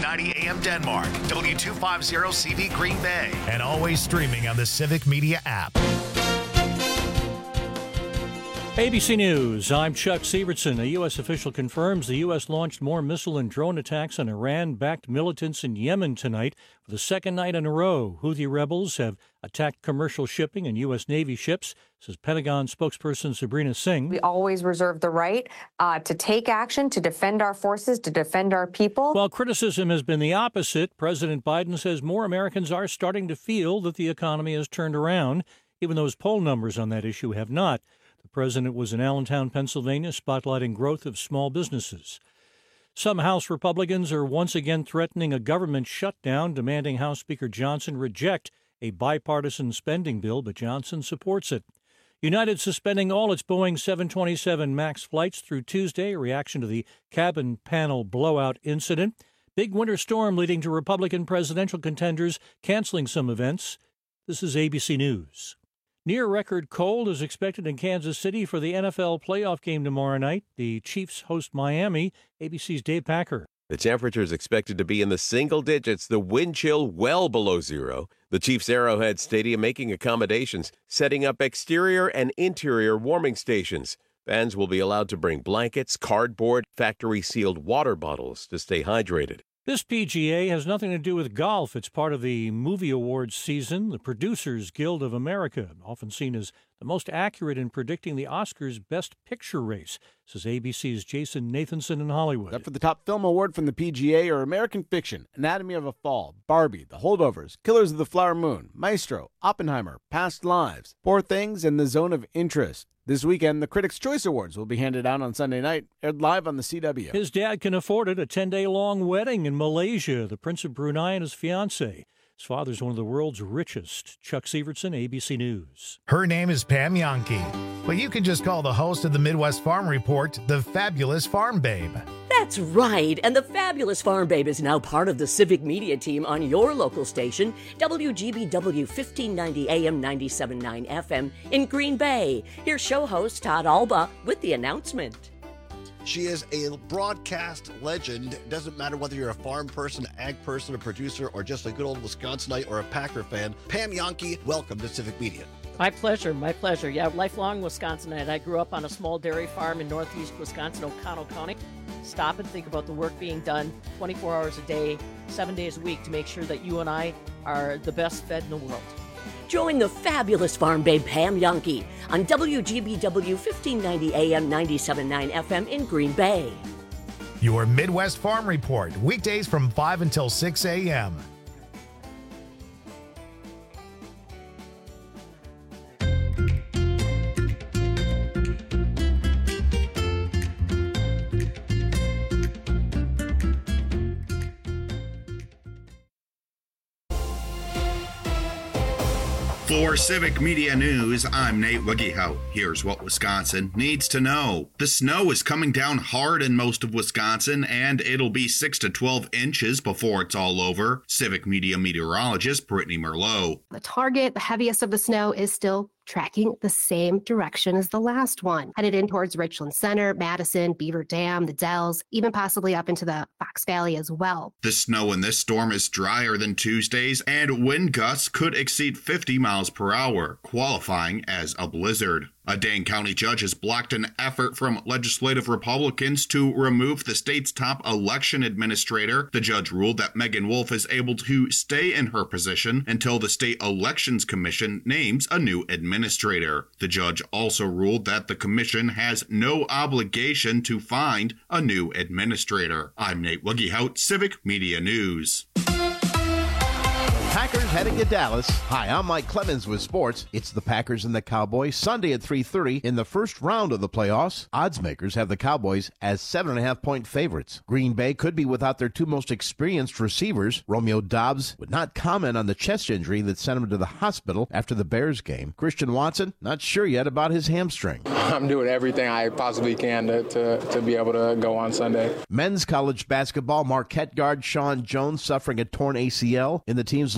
1490 AM Denmark, W250CV Green Bay, and always streaming on the Civic Media app. ABC News, I'm Chuck Sievertson. A U.S. official confirms the U.S. launched more missile and drone attacks on Iran-backed militants in Yemen tonight for the second night in a row. Houthi rebels have attacked commercial shipping and U.S. Navy ships, says Pentagon spokesperson Sabrina Singh. We always reserve the right to take action, to defend our forces, to defend our people. While criticism has been the opposite, President Biden says more Americans are starting to feel that the economy has turned around, even though his poll numbers on that issue have not. The president was in Allentown, Pennsylvania, spotlighting growth of small businesses. Some House Republicans are once again threatening a government shutdown, demanding House Speaker Johnson reject a bipartisan spending bill, but Johnson supports it. United suspending all its Boeing 727 MAX flights through Tuesday, a reaction to the cabin panel blowout incident. Big winter storm leading to Republican presidential contenders canceling some events. This is ABC News. Near-record cold is expected in Kansas City for the NFL playoff game tomorrow night. The Chiefs host Miami. ABC's Dave Packer. The temperature is expected to be in the single digits, the wind chill well below zero. The Chiefs' Arrowhead Stadium making accommodations, setting up exterior and interior warming stations. Fans will be allowed to bring blankets, cardboard, factory-sealed water bottles to stay hydrated. This PGA has nothing to do with golf. It's part of the movie awards season. The Producers Guild of America, often seen as the most accurate in predicting the Oscars' Best Picture race, says ABC's Jason Nathanson in Hollywood. Up for the top film award from the PGA are American Fiction, Anatomy of a Fall, Barbie, The Holdovers, Killers of the Flower Moon, Maestro, Oppenheimer, Past Lives, Poor Things, and The Zone of Interest. This weekend, the Critics' Choice Awards will be handed out on Sunday night, aired live on the CW. His dad can afford it, a 10-day-long wedding in Malaysia. The Prince of Brunei and his fiancée. His father's one of the world's richest. Chuck Sievertson, ABC News. Her name is Pam Yankee, but you can just call the host of the Midwest Farm Report the Fabulous Farm Babe. That's right, and the Fabulous Farm Babe is now part of the Civic Media team on your local station, WGBW 1590 AM 97.9 FM in Green Bay. Here's show host Todd Alba with the announcement. She is a broadcast legend. It doesn't matter whether you're a farm person, ag person, a producer, or just a good old Wisconsinite or a Packer fan. Pam Yankee, welcome to Civic Media. My pleasure, my pleasure. Yeah, lifelong Wisconsinite. I grew up on a small dairy farm in northeast Wisconsin, O'Connell County. Stop and think about the work being done 24 hours a day, 7 days a week to make sure that you and I are the best fed in the world. Join the Fabulous Farm Babe Pam Yankee on WGBW 1590 AM 97.9 FM in Green Bay. Your Midwest Farm Report, weekdays from 5 until 6 a.m. For Civic Media News, I'm Nate Wiggyhout. Here's what Wisconsin needs to know. The snow is coming down hard in most of Wisconsin, and it'll be 6 to 12 inches before it's all over. Civic Media meteorologist Brittany Merlot. The target, the heaviest of the snow, is still tracking the same direction as the last one, headed in towards Richland Center, Madison, Beaver Dam, the Dells, even possibly up into the Fox Valley as well. The snow in this storm is drier than Tuesday's, and wind gusts could exceed 50 miles per hour, qualifying as a blizzard. A Dane County judge has blocked an effort from legislative Republicans to remove the state's top election administrator. The judge ruled that Megan Wolf is able to stay in her position until the State Elections Commission names a new administrator. The judge also ruled that the commission has no obligation to find a new administrator. I'm Nate Wiggyhout, Civic Media News. Packers heading to Dallas. Hi, I'm Mike Clemens with sports. It's the Packers and the Cowboys Sunday at 3:30 in the first round of the playoffs. Odds makers have the Cowboys as 7.5-point favorites. Green Bay could be without their two most experienced receivers. Romeo Doubs would not comment on the chest injury that sent him to the hospital after the Bears game. Christian Watson, not sure yet about his hamstring. I'm doing everything I possibly can to be able to go on Sunday. Men's college basketball, Marquette guard Sean Jones suffering a torn ACL in the team's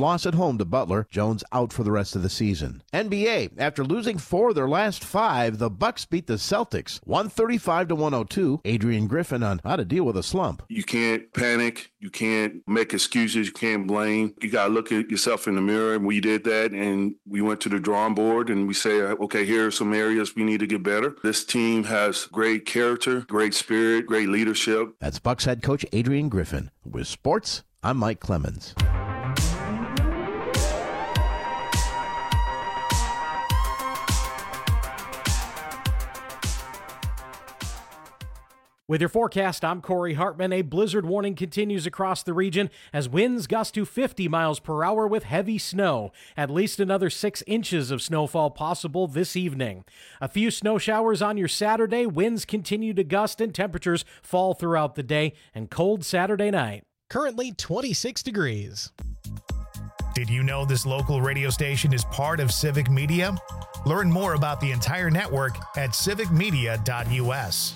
loss at home to Butler. Jones out for the rest of the season. NBA, after losing 4 of their last 5, the Bucks beat the Celtics 135-102. Adrian Griffin on how to deal with a slump. You can't panic. You can't make excuses. You can't blame. You got to look at yourself in the mirror. And we did that, and we went to the drawing board, and we say, okay, here are some areas we need to get better. This team has great character, great spirit, great leadership. That's Bucks head coach Adrian Griffin. With sports, I'm Mike Clemens. With your forecast, I'm Corey Hartman. A blizzard warning continues across the region as winds gust to 50 miles per hour with heavy snow. At least another 6 inches of snowfall possible this evening. A few snow showers on your Saturday. Winds continue to gust and temperatures fall throughout the day, and cold Saturday night. Currently 26 degrees. Did you know this local radio station is part of Civic Media? Learn more about the entire network at civicmedia.us.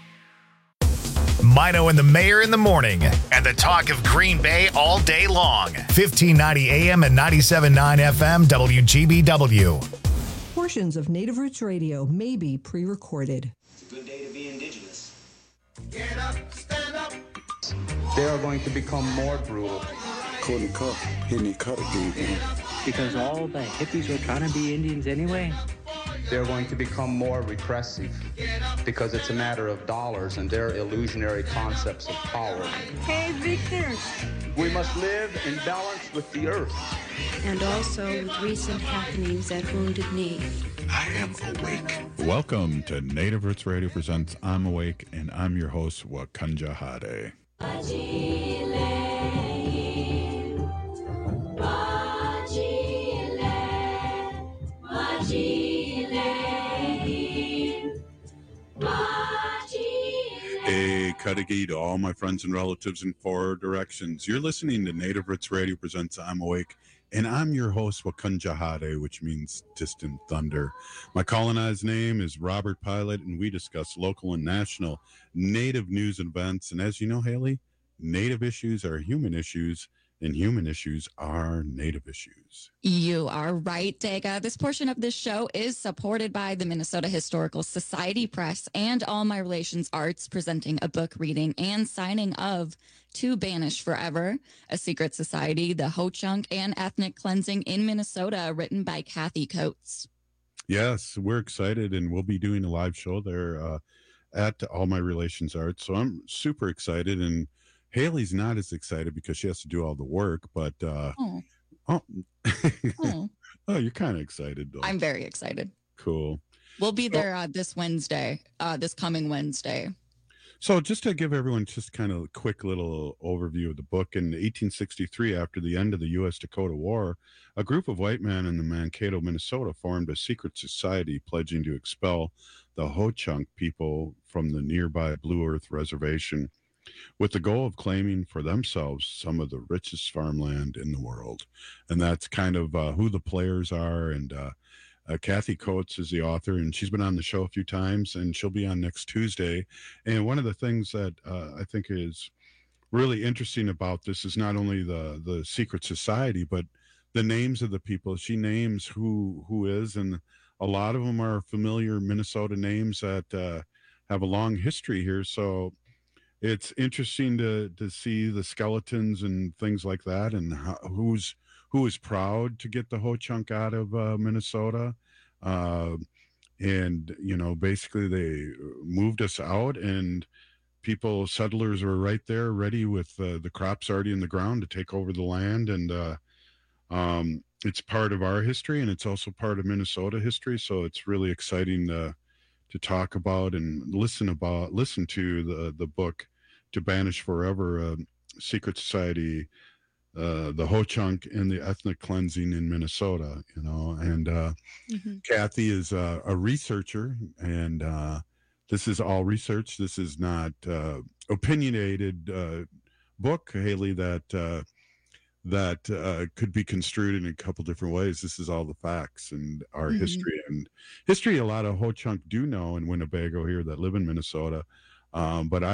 Mino and the Mayor in the morning, and the talk of Green Bay all day long. 1590 AM and 97.9 FM WGBW. Portions of Native Roots Radio may be pre-recorded. It's a good day to be indigenous. Get up, stand up. They are going to become more brutal. Couldn't cut, any cut again. Because all the hippies were trying to be Indians anyway. They're going to become more repressive because it's a matter of dollars and their illusionary concepts of power. Hey, Victor. We must live in balance with the earth. And also with recent happenings at Wounded Knee. I am awake. Welcome to Native Roots Radio presents I'm Awake, and I'm your host, Wakanja Hade. Hey, Kadagi to all my friends and relatives in 4 directions. You're listening to Native Roots Radio presents I'm Awake, and I'm your host, Wakanja Hade, which means distant thunder. My colonized name is Robert Pilot, and we discuss local and national Native news and events. And as you know, Haley, Native issues are human issues, and human issues are Native issues. You are right, Dega. This portion of this show is supported by the Minnesota Historical Society Press and All My Relations Arts, presenting a book reading and signing of To Banish Forever, A Secret Society, the Ho-Chunk and Ethnic Cleansing in Minnesota, written by Kathy Coates. Yes, we're excited, and we'll be doing a live show there at All My Relations Arts. So I'm super excited, and Haley's not as excited because she has to do all the work, but oh, you're kind of excited though. I'm very excited. Cool. We'll be there this coming Wednesday. So just to give everyone just kind of a quick little overview of the book, in 1863, after the end of the U.S.-Dakota War, a group of white men in the Mankato, Minnesota, formed a secret society pledging to expel the Ho-Chunk people from the nearby Blue Earth Reservation, with the goal of claiming for themselves some of the richest farmland in the world. And that's kind of who the players are. And Kathy Coates is the author, and she's been on the show a few times, and she'll be on next Tuesday. And one of the things that I think is really interesting about this is not only the secret society, but the names of the people. She names who is, and a lot of them are familiar Minnesota names that have a long history here. So it's interesting to see the skeletons and things like that, and who is proud to get the Ho-Chunk out of Minnesota. And, you know, basically they moved us out, and settlers were right there ready with the crops already in the ground to take over the land. And it's part of our history, and it's also part of Minnesota history. So it's really exciting to talk about and listen to the book To Banish Forever, Secret Society, the Ho-Chunk and the Ethnic Cleansing in Minnesota, you know. And Kathy is a researcher, and this is all research. This is not opinionated book, Haley, that could be construed in a couple different ways. This is all the facts and our history. And history a lot of Ho-Chunk do know in Winnebago here that live in Minnesota. But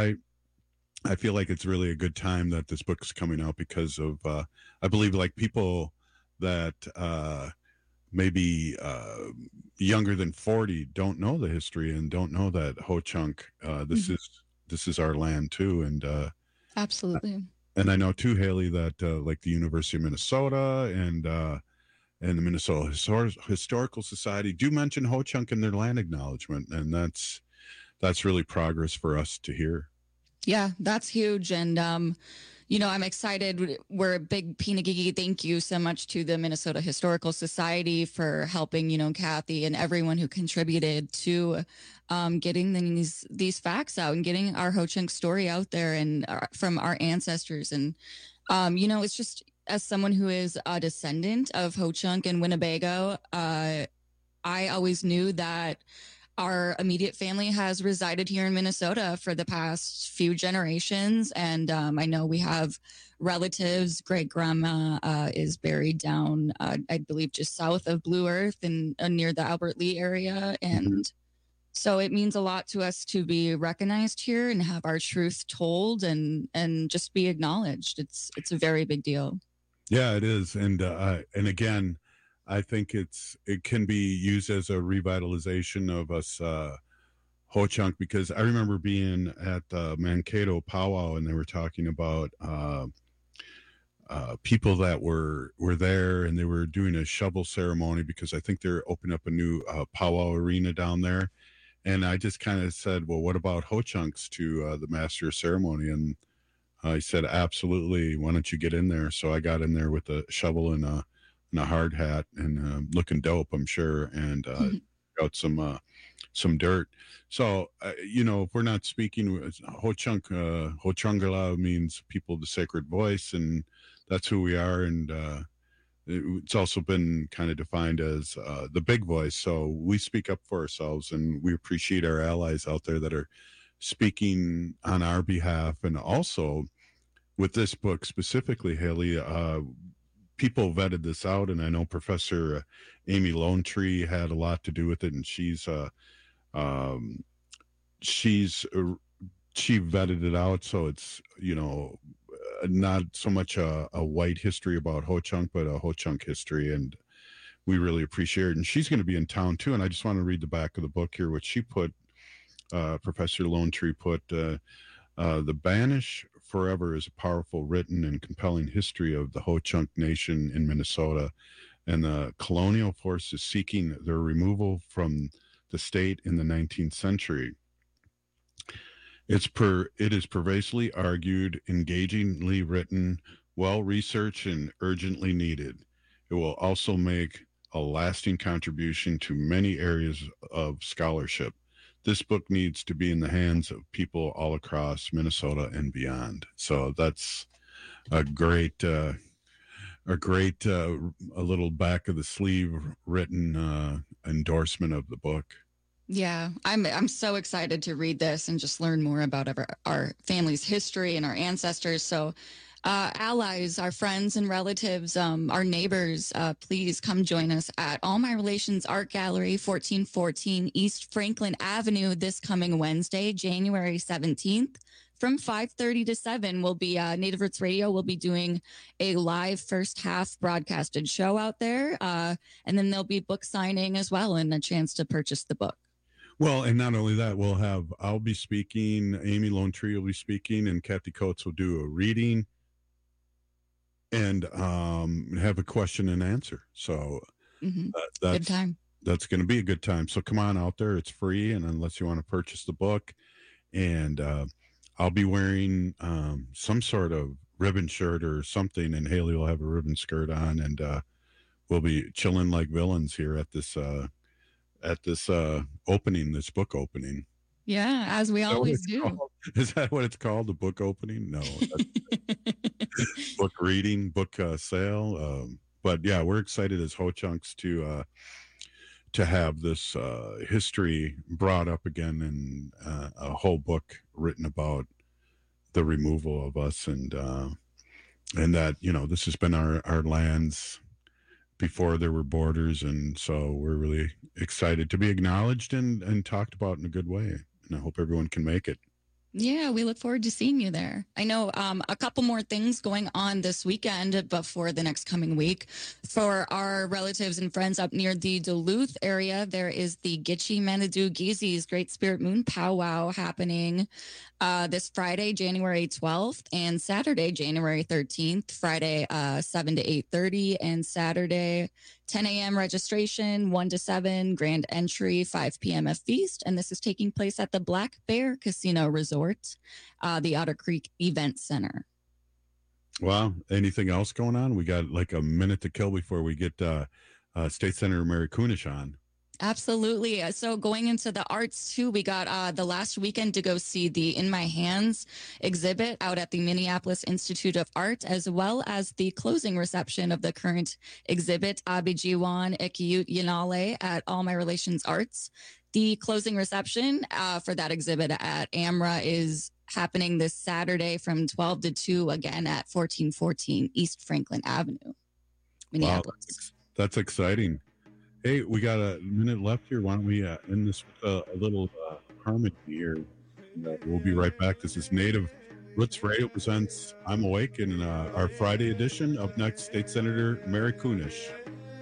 I feel like it's really a good time that this book is coming out because of, I believe, like, people that maybe younger than 40 don't know the history and don't know that Ho-Chunk, this is our land too. And absolutely. And I know too, Haley, that like the University of Minnesota and the Minnesota Historical Society do mention Ho-Chunk in their land acknowledgement, and that's really progress for us to hear. Yeah, that's huge. And, I'm excited. We're a big Pinagigi. Thank you so much to the Minnesota Historical Society for helping, Kathy and everyone who contributed to getting these facts out and getting our Ho-Chunk story out there and from our ancestors. And, it's just, as someone who is a descendant of Ho-Chunk and Winnebago, I always knew that our immediate family has resided here in Minnesota for the past few generations. And I know we have relatives. Great grandma is buried down, I believe, just south of Blue Earth and near the Albert Lea area. And so it means a lot to us to be recognized here and have our truth told and just be acknowledged. It's a very big deal. Yeah, it is. And again, I think it can be used as a revitalization of us Ho-Chunk, because I remember being at Mankato powwow and they were talking about people that were there and they were doing a shovel ceremony because I think they're opening up a new powwow arena down there. And I just kind of said, well, what about Ho-Chunks to the master of ceremony? And he said, absolutely. Why don't you get in there? So I got in there with a shovel and a hard hat and looking dope, I'm sure, and got some dirt. So, if we're not speaking, Ho-Chunk, Ho-Chungala means people of the sacred voice, and that's who we are. And it's also been kind of defined as the big voice. So we speak up for ourselves, and we appreciate our allies out there that are speaking on our behalf. And also with this book specifically, Haley, people vetted this out, and I know Professor Amy Lone Tree had a lot to do with it, and she vetted it out, so it's not so much a white history about Ho-Chunk, but a Ho-Chunk history, and we really appreciate it. And she's going to be in town too, and I just want to read the back of the book here, which she put, Professor Lone Tree put, the Banish Forever is a powerful, written, and compelling history of the Ho-Chunk Nation in Minnesota and the colonial forces seeking their removal from the state in the 19th century. It is pervasively argued, engagingly written, well-researched, and urgently needed. It will also make a lasting contribution to many areas of scholarship. This book needs to be in the hands of people all across Minnesota and beyond. So that's a little back of the sleeve written endorsement of the book. Yeah, I'm so excited to read this and just learn more about our family's history and our ancestors. So allies, our friends and relatives, our neighbors, please come join us at All My Relations Art Gallery, 1414 East Franklin Avenue this coming Wednesday, January 17th. From 5:30 to 7, we'll be Native Roots Radio will be doing a live first half broadcasted show out there. And then there'll be book signing as well and a chance to purchase the book. Well, and not only that, I'll be speaking, Amy Lone Tree will be speaking, and Kathy Coates will do a reading and have a question and answer. So good time. That's going to be a good time. So come on out there. It's free. And unless you want to purchase the book, and I'll be wearing some sort of ribbon shirt or something, and Haley will have a ribbon skirt on, and we'll be chilling like villains here at this opening, this book opening. Yeah, as we always do. Is that what it's called? The book opening? No. Book reading, book sale. But yeah, we're excited as Ho-Chunks to have this history brought up again, and a whole book written about the removal of us, and that, this has been our lands before there were borders. And so we're really excited to be acknowledged and talked about in a good way. And I hope everyone can make it. Yeah, we look forward to seeing you there. I know a couple more things going on this weekend before the next coming week. For our relatives and friends up near the Duluth area, there is the Gitche Manitou Geezy's Great Spirit Moon Powwow happening this Friday, January 12th, and Saturday, January 13th. Friday, 7 to 8:30, and Saturday, 10 a.m. registration, 1 to 7, grand entry, 5 p.m. at feast. And this is taking place at the Black Bear Casino Resort, the Otter Creek Event Center. Wow. Anything else going on? We got like a minute to kill before we get State Senator Mary Kunesh on. Absolutely. So going into the arts too, we got the last weekend to go see the In My Hands exhibit out at the Minneapolis Institute of Art, as well as the closing reception of the current exhibit, Abijiwan Ikiyut Yanale, at All My Relations Arts. The closing reception for that exhibit at AMRA is happening this Saturday from 12 to 2, again at 1414 East Franklin Avenue, Minneapolis. Wow, that's exciting. Hey, we got a minute left here. Why don't we end this with a little harmony here? We'll be right back. This is Native Roots Radio presents I'm Awake in our Friday edition. Up next, State Senator Mary Kunesh.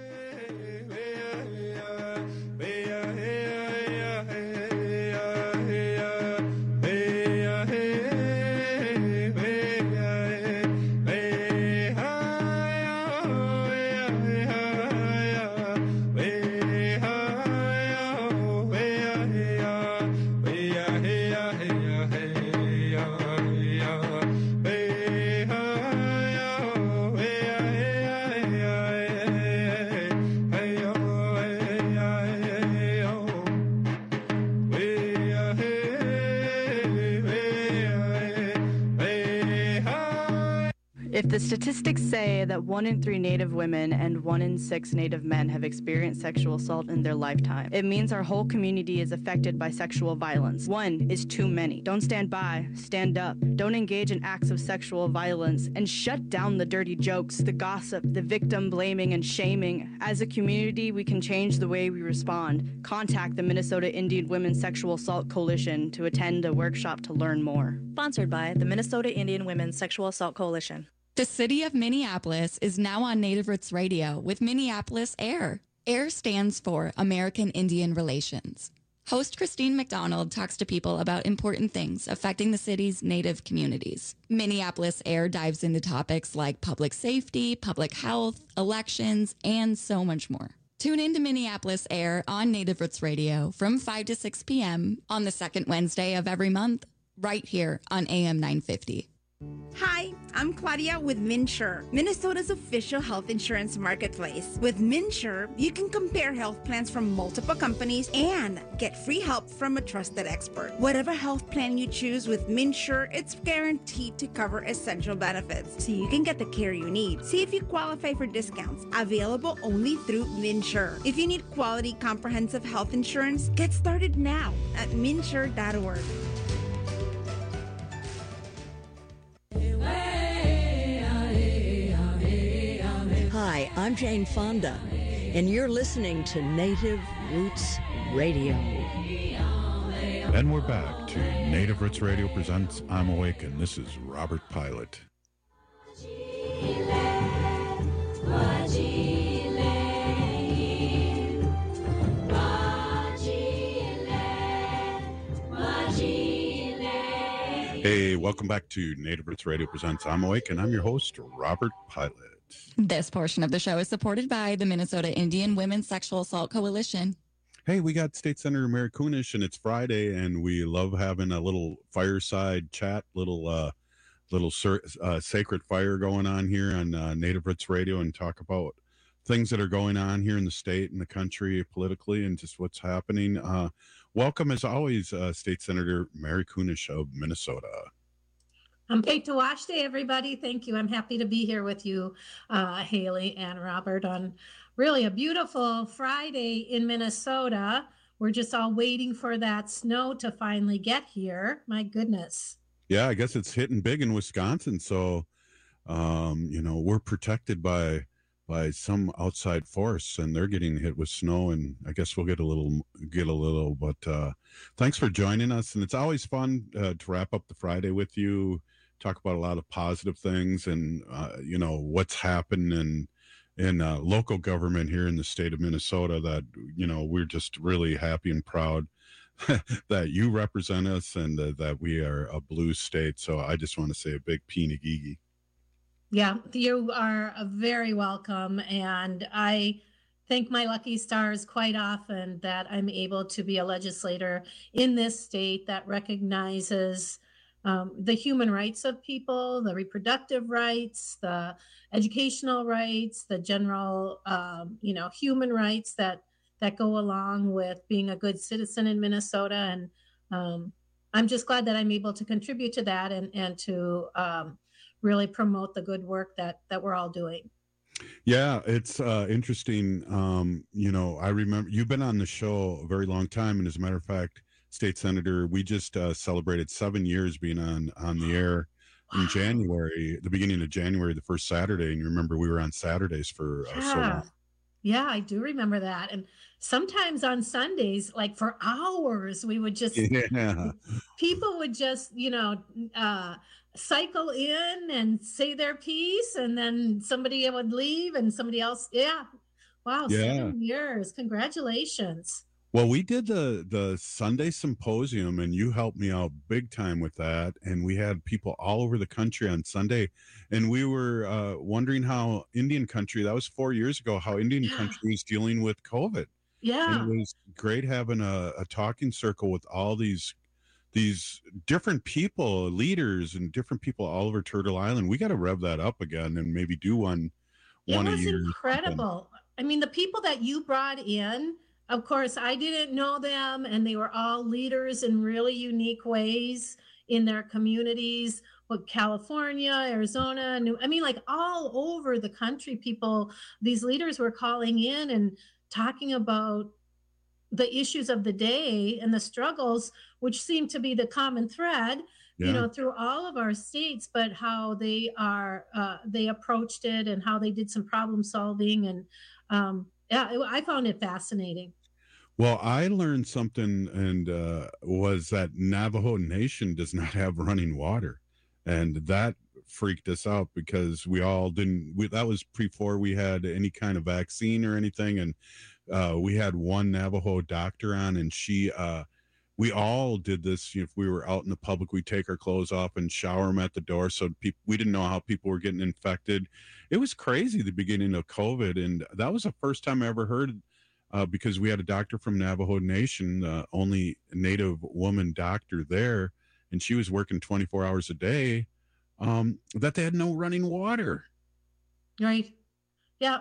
If the statistics say that 1 in 3 Native women and 1 in 6 Native men have experienced sexual assault in their lifetime, it means our whole community is affected by sexual violence. 1 is too many. Don't stand by, stand up. Don't engage in acts of sexual violence, and shut down the dirty jokes, the gossip, the victim blaming and shaming. As a community, we can change the way we respond. Contact the Minnesota Indian Women's Sexual Assault Coalition to attend a workshop to learn more. Sponsored by the Minnesota Indian Women's Sexual Assault Coalition. The city of Minneapolis is now on Native Roots Radio with Minneapolis AIR. AIR stands for American Indian Relations. Host Christine McDonald talks to people about important things affecting the city's Native communities. Minneapolis AIR dives into topics like public safety, public health, elections, and so much more. Tune in to Minneapolis AIR on Native Roots Radio from 5 to 6 p.m. on the second Wednesday of every month, right here on AM 950. Hi, I'm Claudia with MNsure, Minnesota's official health insurance marketplace. With MNsure, you can compare health plans from multiple companies and get free help from a trusted expert. Whatever health plan you choose with MNsure, it's guaranteed to cover essential benefits, so you can get the care you need. See if you qualify for discounts, available only through MNsure. If you need quality, comprehensive health insurance, get started now at MNsure.org. Hi, I'm Jane Fonda, and you're listening to Native Roots Radio. And we're back to Native Roots Radio presents I'm Awake, and this is Robert Pilot. Hey, welcome back to Native Roots Radio presents I'm Awake, and I'm your host, Robert Pilot. This portion of the show is supported by the Minnesota Indian Women's Sexual Assault Coalition. Hey, we got State Senator Mary Kunesh, and it's Friday, and we love having a little fireside chat, little sacred fire going on here on Native Roots Radio, and talk about things that are going on here in the state and the country politically and just what's happening. Welcome, as always, State Senator Mary Kunesh of Minnesota. Ampetuashte, everybody. Thank you. I'm happy to be here with you, Haley and Robert, on really a beautiful Friday in Minnesota. We're just all waiting for that snow to finally get here. My goodness. Yeah, I guess it's hitting big in Wisconsin. So, we're protected by by some outside force, and they're getting hit with snow. And I guess we'll get a little. But thanks for joining us, and it's always fun to wrap up the Friday with you. Talk about a lot of positive things, and what's happened in local government here in the state of Minnesota. That we're just really happy and proud that you represent us, and that we are a blue state. So I just want to say a big Peenagigi. Yeah, you are very welcome. And I thank my lucky stars quite often that I'm able to be a legislator in this state that recognizes the human rights of people, the reproductive rights, the educational rights, the general, human rights that go along with being a good citizen in Minnesota. And I'm just glad that I'm able to contribute to that and to really promote the good work that we're all doing. Yeah, it's interesting. I remember you've been on the show a very long time. And as a matter of fact, State Senator, we just celebrated 7 years being on the air in January, the beginning of January, the first Saturday. And you remember we were on Saturdays for so long. Yeah, I do remember that. And sometimes on Sundays, like for hours, we would just, people would just, cycle in and say their piece, and then somebody would leave and somebody else. Yeah. Wow. Yeah. 7 years. Congratulations. Well, we did the Sunday symposium, and you helped me out big time with that. And we had people all over the country on Sunday, and we were wondering how Indian country, that was 4 years ago, how Indian country is dealing with COVID. Yeah. And it was great having a talking circle with all these different people, leaders, and different people all over Turtle Island. We got to rev that up again and maybe do one a year. It was incredible. I mean, the people that you brought in, of course, I didn't know them, and they were all leaders in really unique ways in their communities. With California, Arizona, like all over the country, these leaders were calling in and talking about the issues of the day and the struggles, which seem to be the common thread, through all of our states, but how they approached it and how they did some problem solving. And I found it fascinating. Well, I learned something, and was that Navajo Nation does not have running water. And that freaked us out because we all that was before we had any kind of vaccine or anything. And we had one Navajo doctor on, and we all did this. If we were out in the public, we'd take our clothes off and shower them at the door. So we didn't know how people were getting infected. It was crazy, the beginning of COVID. And that was the first time I ever heard, because we had a doctor from Navajo Nation, the only Native woman doctor there, and she was working 24 hours a day, that they had no running water. Right. Yeah.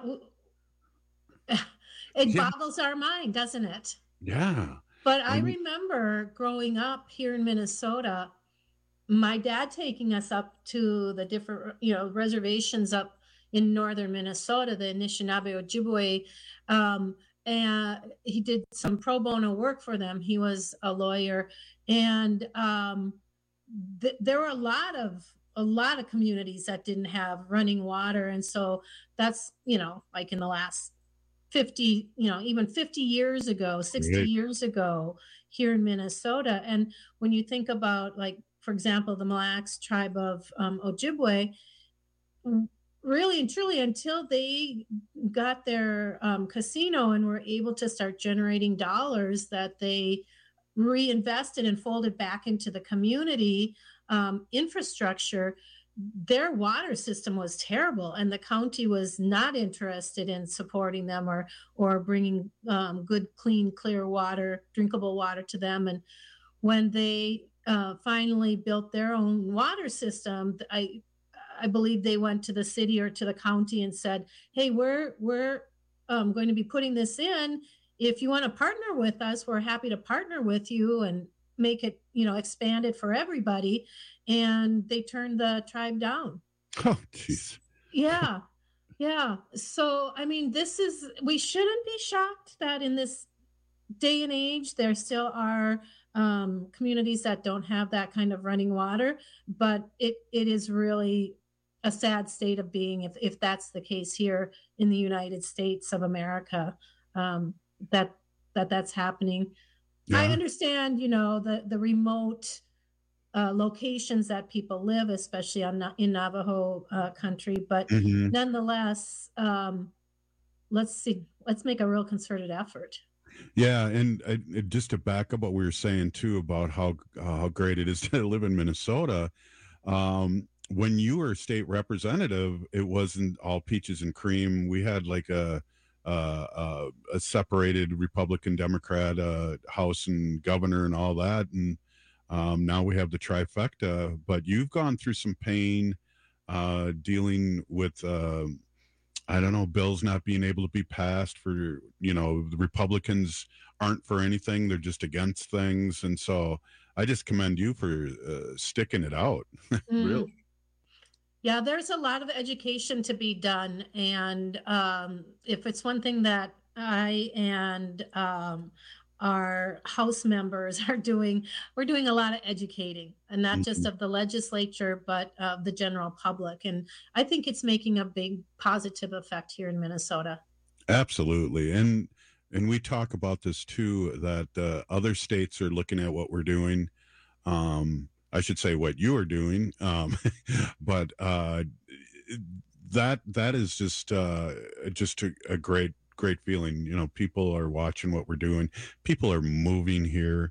It boggles our mind, doesn't it? Yeah. But I remember growing up here in Minnesota, my dad taking us up to the different, reservations up in northern Minnesota, the Anishinaabe Ojibwe, and he did some pro bono work for them. He was a lawyer, and there were a lot of communities that didn't have running water, and so that's like in the last 50, even 50 years ago, 60 years ago here in Minnesota. And when you think about, like, for example, the Mille Lacs tribe of Ojibwe, really and truly, until they got their casino and were able to start generating dollars that they reinvested and folded back into the community infrastructure, their water system was terrible, and the county was not interested in supporting them or bringing good, clean, clear water, drinkable water to them. And when they finally built their own water system, I believe they went to the city or to the county and said, "Hey, we're going to be putting this in. If you want to partner with us, we're happy to partner with you and make it, expand it for everybody." And they turned the tribe down. Oh, jeez. Yeah. Yeah. So, we shouldn't be shocked that in this day and age, there still are communities that don't have that kind of running water, but it is really a sad state of being if that's the case here in the United States of America, that's happening. Yeah. I understand, the remote locations that people live, especially in Navajo country, but nonetheless, let's make a real concerted effort. Yeah, and just to back up what we were saying too about how great it is to live in Minnesota. When you were state representative, it wasn't all peaches and cream. We had like a separated Republican Democrat House and governor and all that, and now we have the trifecta. But you've gone through some pain dealing with bills not being able to be passed for, the Republicans aren't for anything. They're just against things. And so I just commend you for sticking it out. Really. Yeah, there's a lot of education to be done. And if it's one thing that I and our House members are doing, we're doing a lot of educating, and not just of the legislature, but of the general public. And I think it's making a big positive effect here in Minnesota. Absolutely. And we talk about this too, that other states are looking at what we're doing. I should say what you are doing. But that is just a great feeling. People are watching what we're doing. People are moving here.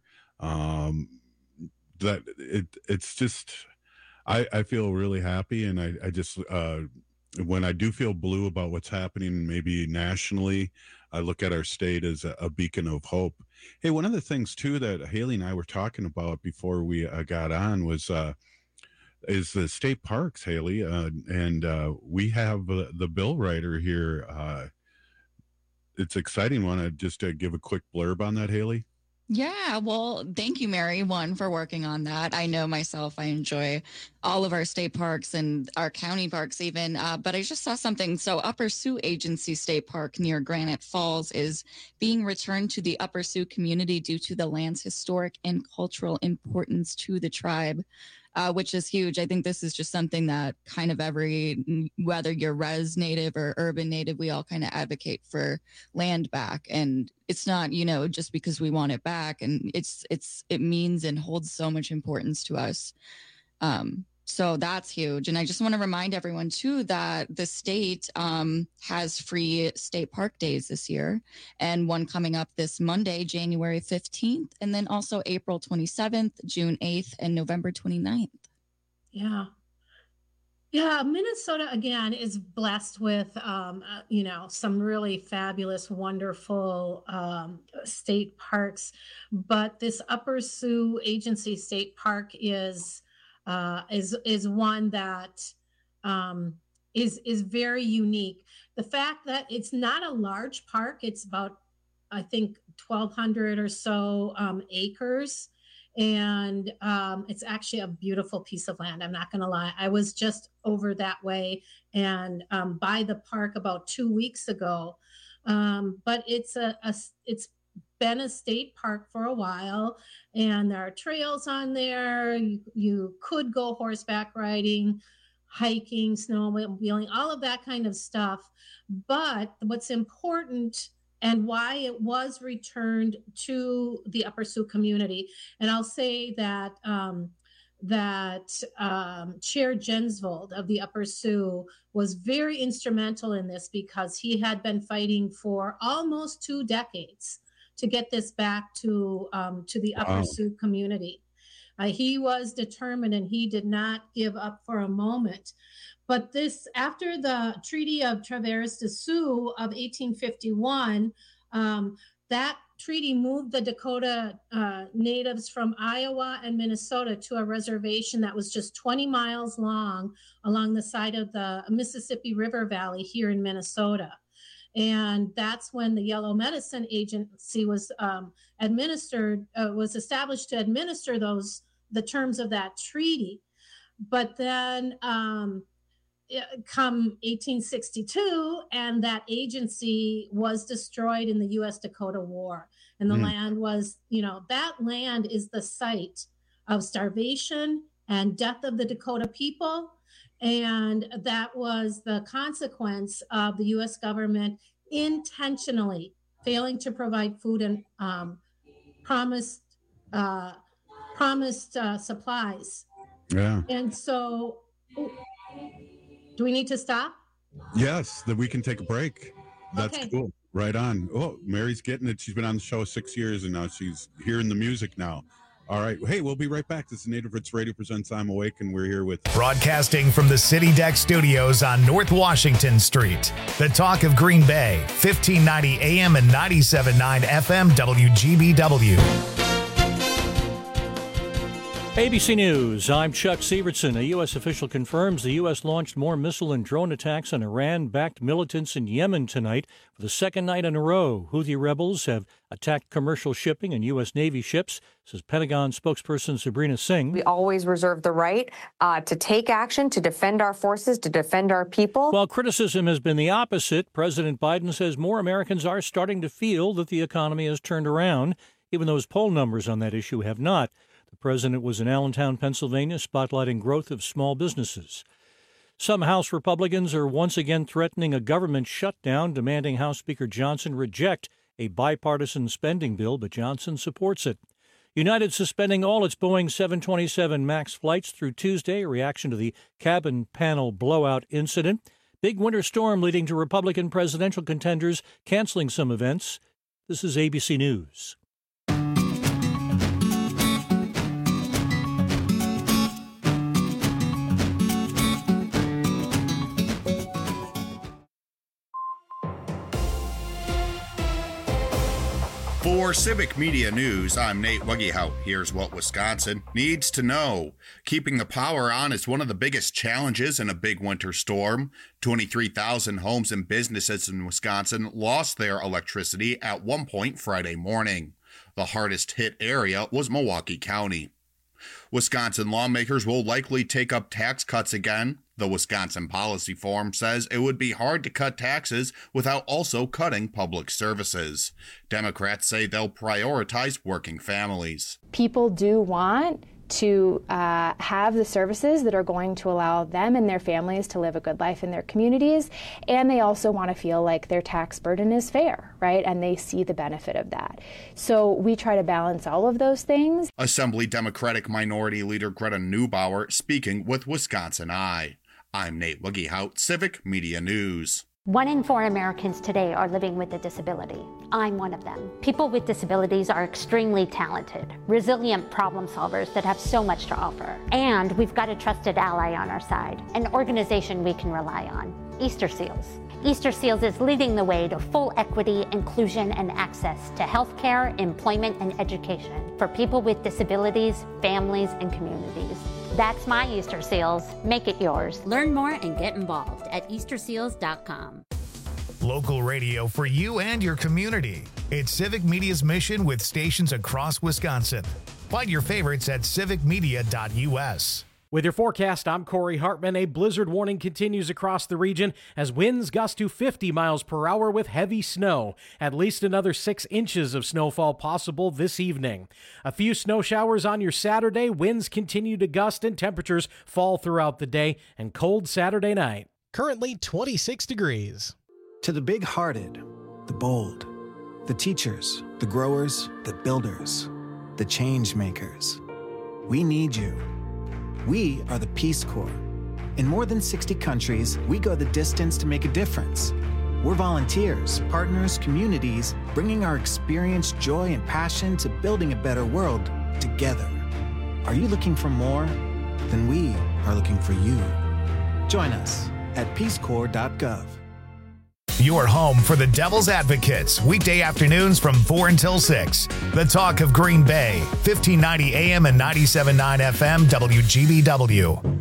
It's just, I feel really happy. And I just, when I do feel blue about what's happening, maybe nationally, I look at our state as a beacon of hope. Hey, one of the things too that Haley and I were talking about before we got on was is the state parks, Haley, and we have the bill writer here. It's exciting. Want to just give a quick blurb on that, Haley? Yeah, well, thank you, Mary, for working on that. I know myself, I enjoy all of our state parks and our county parks even, but I just saw something. So Upper Sioux Agency State Park near Granite Falls is being returned to the Upper Sioux community due to the land's historic and cultural importance to the tribe. Which is huge. I think this is just something that kind of whether you're res native or urban native, we all kind of advocate for land back. And it's not, just because we want it back, and it means and holds so much importance to us. So that's huge. And I just want to remind everyone too that the state has free state park days this year, and one coming up this Monday, January 15th, and then also April 27th, June 8th, and November 29th. Yeah. Yeah, Minnesota, again, is blessed with, some really fabulous, wonderful state parks. But this Upper Sioux Agency State Park is one that is very unique. The fact that it's not a large park, it's about, I think, 1,200 or so acres. And it's actually a beautiful piece of land. I'm not going to lie. I was just over that way and by the park about 2 weeks ago. But it's been a state park for a while, and there are trails on there. You could go horseback riding, hiking, snowmobiling, all of that kind of stuff. But what's important and why it was returned to the Upper Sioux community, and I'll say that Chair Jensvold of the Upper Sioux was very instrumental in this, because he had been fighting for almost 2 decades to get this back to the Upper Sioux community. He was determined, and he did not give up for a moment. But this, after the Treaty of Traverse des Sioux of 1851, that treaty moved the Dakota natives from Iowa and Minnesota to a reservation that was just 20 miles long along the side of the Mississippi River Valley here in Minnesota. And that's when the Yellow Medicine Agency was established to administer the terms of that treaty. But then come 1862, and that agency was destroyed in the U.S. Dakota War. And the land was, that land is the site of starvation and death of the Dakota people. And that was the consequence of the U.S. government intentionally failing to provide food and promised supplies. Yeah. And so, do we need to stop? Yes, that we can take a break. That's Okay. cool. Right on. Oh, Mary's getting it. She's been on the show 6 years, and now she's hearing the music now. All right. Hey, we'll be right back. This is Native Roots Radio presents I'm Awake, and we're here with... Broadcasting from the City Deck Studios on North Washington Street. The Talk of Green Bay, 1590 AM and 97.9 FM WGBW. ABC News, I'm Chuck Severson. A U.S. official confirms the U.S. launched more missile and drone attacks on Iran-backed militants in Yemen tonight for the second night in a row. Houthi rebels have attacked commercial shipping and U.S. Navy ships, says Pentagon spokesperson Sabrina Singh. We always reserve the right to take action, to defend our forces, to defend our people. While criticism has been the opposite, President Biden says more Americans are starting to feel that the economy has turned around, even though his poll numbers on that issue have not. The president was in Allentown, Pennsylvania, spotlighting growth of small businesses. Some House Republicans are once again threatening a government shutdown, demanding House Speaker Johnson reject a bipartisan spending bill, but Johnson supports it. United suspending all its Boeing 727 MAX flights through Tuesday, a reaction to the cabin panel blowout incident. Big winter storm leading to Republican presidential contenders canceling some events. This is ABC News. For Civic Media News, I'm Nate Wuggehout. Here's what Wisconsin needs to know. Keeping the power on is one of the biggest challenges in a big winter storm. 23,000 homes and businesses in Wisconsin lost their electricity at one point Friday morning. The hardest hit area was Milwaukee County. Wisconsin lawmakers will likely take up tax cuts again. The Wisconsin Policy Forum says it would be hard to cut taxes without also cutting public services. Democrats say they'll prioritize working families. People do want to have the services that are going to allow them and their families to live a good life in their communities, and they also want to feel like their tax burden is fair, right? And they see the benefit of that. So we try to balance all of those things. Assembly Democratic Minority Leader Greta Neubauer speaking with Wisconsin Eye. I'm Nate Wuggehout, Civic Media News. 1 in 4 Americans today are living with a disability. I'm one of them. People with disabilities are extremely talented, resilient problem solvers that have so much to offer. And we've got a trusted ally on our side, an organization we can rely on, Easter Seals. Easter Seals is leading the way to full equity, inclusion, and access to healthcare, employment, and education for people with disabilities, families, and communities. That's my Easter Seals. Make it yours. Learn more and get involved at easterseals.com. Local radio for you and your community. It's Civic Media's mission with stations across Wisconsin. Find your favorites at civicmedia.us. With your forecast, I'm Corey Hartman. A blizzard warning continues across the region as winds gust to 50 miles per hour with heavy snow. At least another 6 inches of snowfall possible this evening. A few snow showers on your Saturday. Winds continue to gust and temperatures fall throughout the day and cold Saturday night. Currently 26 degrees. To the big-hearted, the bold, the teachers, the growers, the builders, the change makers. We need you. We are the Peace Corps. In more than 60 countries, we go the distance to make a difference. We're volunteers, partners, communities, bringing our experience, joy, and passion to building a better world together. Are you looking for more? Then we are looking for you. Join us at peacecorps.gov. Your home for the Devil's Advocates, weekday afternoons from 4 until 6. The Talk of Green Bay, 1590 AM and 97.9 FM WGBW.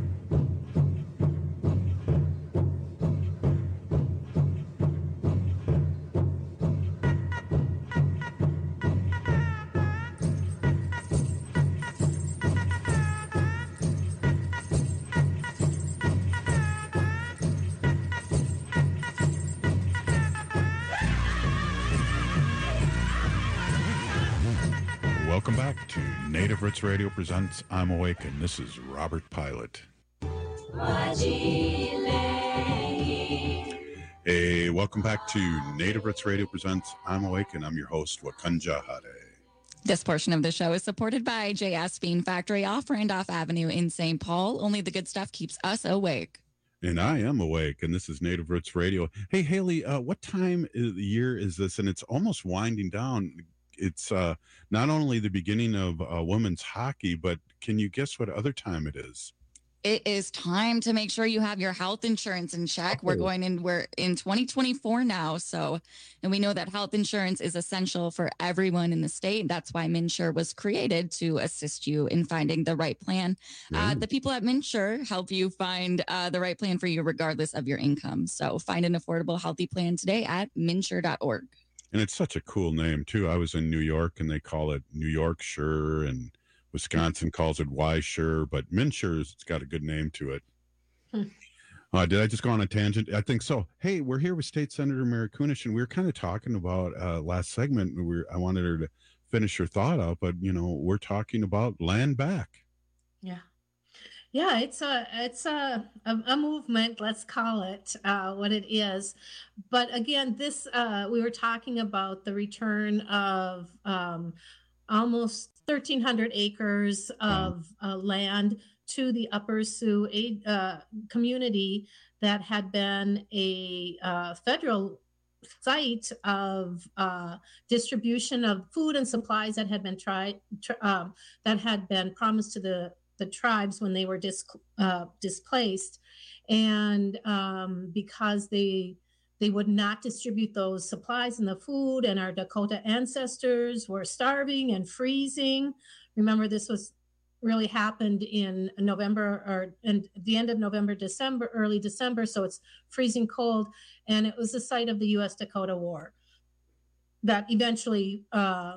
Welcome back to Native Roots Radio presents I'm Awake, and this is Robert Pilot. Hey, welcome back to Native Roots Radio presents I'm Awake, and I'm your host, Wakanja Hade. This portion of the show is supported by JS Bean Factory off Randolph Avenue in St. Paul. Only the good stuff keeps us awake. And I am awake, and this is Native Roots Radio. Hey, Haley, what time of the year is this? And it's almost winding down. It's not only the beginning of women's hockey, but can you guess what other time it is? It is time to make sure you have your health insurance in check. We're in 2024 now. And we know that health insurance is essential for everyone in the state. That's why MNsure was created, to assist you in finding the right plan. The people at MNsure help you find the right plan for you, regardless of your income. So find an affordable, healthy plan today at MNsure.org. And it's such a cool name too. I was in New York and they call it New Yorkshire, and Wisconsin calls it Y-Sure, but MNsure's, it's got a good name to it. Did I just go on a tangent? I think so. Hey, we're here with State Senator Mary Kunesh, and we were kind of talking about last segment. I wanted her to finish her thought out, but we're talking about land back. Yeah, it's a movement. Let's call it what it is. But again, this we were talking about the return of almost 1,300 acres of land to the Upper Sioux community that had been a federal site of distribution of food and supplies that had been that had been promised to the tribes when they were displaced, and because they would not distribute those supplies and the food, and our Dakota ancestors were starving and freezing. Remember, this was really happened in November, or in the end of November, December, early December, so it's freezing cold, and it was the site of the U.S.-Dakota War that eventually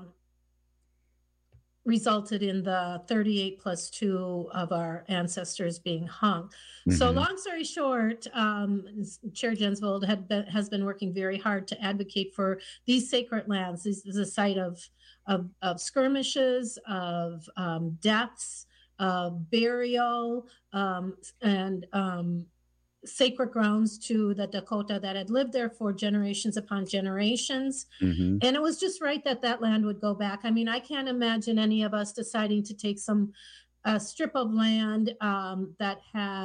resulted in the 38+2 of our ancestors being hung. So long story short, Chair Jensvold has been working very hard to advocate for these sacred lands. This is a site of skirmishes, of deaths, of burial, and sacred grounds to the Dakota that had lived there for generations upon generations. And it was just right that that land would go back. I mean, I can't imagine any of us deciding to take a strip of land that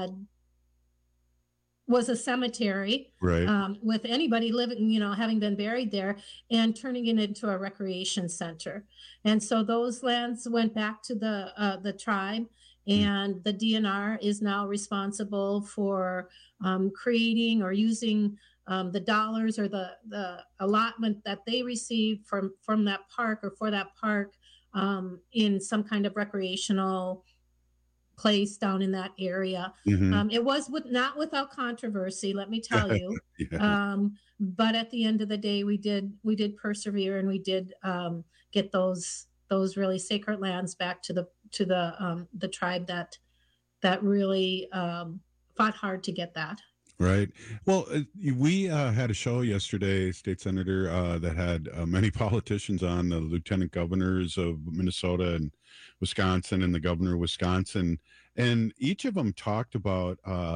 was a cemetery, right, with anybody living, having been buried there, and turning it into a recreation center. And so those lands went back to the tribe. And the DNR is now responsible for creating or using the dollars or the allotment that they receive from that park or for that park in some kind of recreational place down in that area. It was not without controversy, let me tell you. But at the end of the day, we did persevere, and we did get those really sacred lands back to the tribe that really fought hard to get that. Right. Well, we had a show yesterday, State Senator, that had many politicians on, the lieutenant governors of Minnesota and Wisconsin and the governor of Wisconsin. And each of them talked about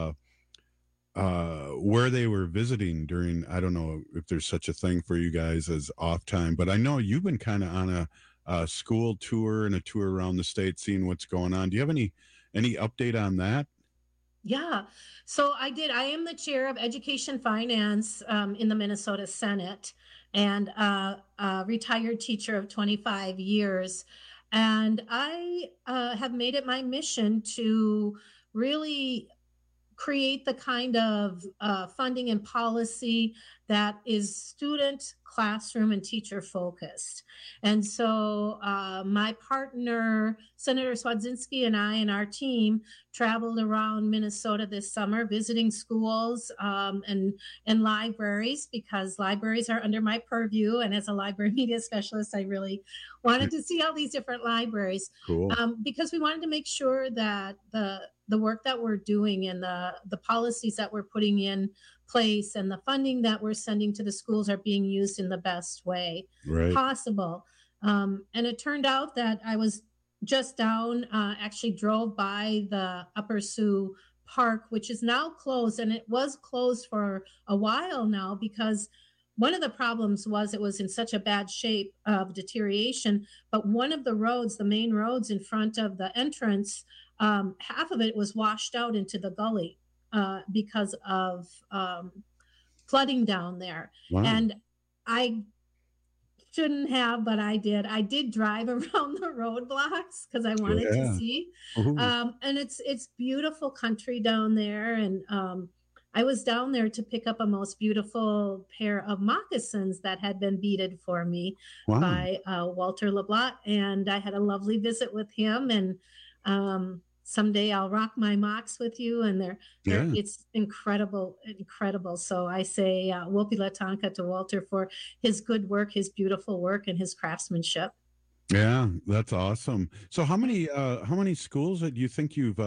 where they were visiting during, I don't know if there's such a thing for you guys as off time, but I know you've been kind of on a school tour and a tour around the state, seeing what's going on. Do you have any update on that? Yeah, so I did. I am the chair of Education Finance in the Minnesota Senate, and a retired teacher of 25 years. And I have made it my mission to really create the kind of funding and policy that is student, classroom, and teacher focused. And so my partner, Senator Swedzinski, and I and our team traveled around Minnesota this summer, visiting schools and libraries, because libraries are under my purview. And as a library media specialist, I really wanted to see all these different libraries. Cool. Because we wanted to make sure that the work that we're doing and the policies that we're putting in place and the funding that we're sending to the schools are being used in the best way possible. And it turned out that I was just down, actually drove by the Upper Sioux park, which is now closed, and it was closed for a while now because one of the problems was it was in such a bad shape of deterioration, but one of the roads, the main roads in front of the entrance, half of it was washed out into the gully because of flooding down there. Wow. And I shouldn't have, but I did. I did drive around the roadblocks because I wanted to see. And it's beautiful country down there. And I was down there to pick up a most beautiful pair of moccasins that had been beaded for me by Walter LeBlanc. And I had a lovely visit with him. And someday I'll rock my mocks with you. And it's incredible. So I say Wopi Latanka to Walter for his good work, his beautiful work, and his craftsmanship. Yeah, that's awesome. So how many schools do you think you've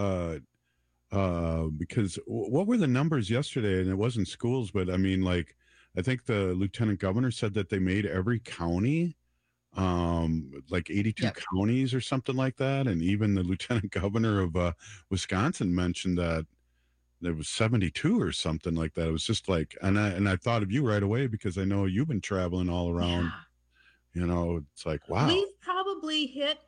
because what were the numbers yesterday? And it wasn't schools, but I mean, like, I think the lieutenant governor said that they made every county, like 82 counties or something like that. And even the lieutenant governor of Wisconsin mentioned that there was 72 or something like that. It was just like, and I thought of you right away because I know you've been traveling all around. You know, it's like, wow. We've probably hit